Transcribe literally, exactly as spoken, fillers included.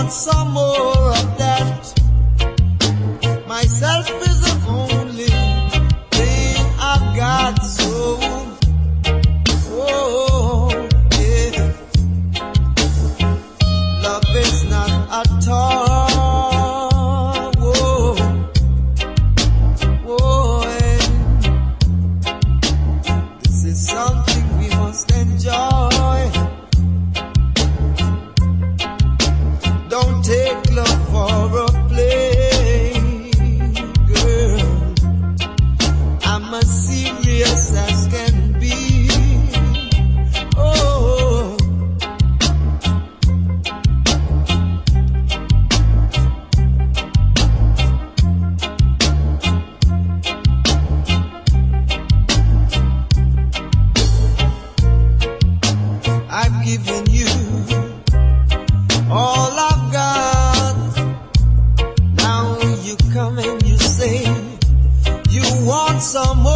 want some more of that. Myself is the only thing I've got, so oh yeah. Love is not at all. Whoa, whoa, and this is something we must enjoy. Don't take love for a play, girl. I'm as serious as can be. Oh, I've given you all I've got. Now you come and you say you want some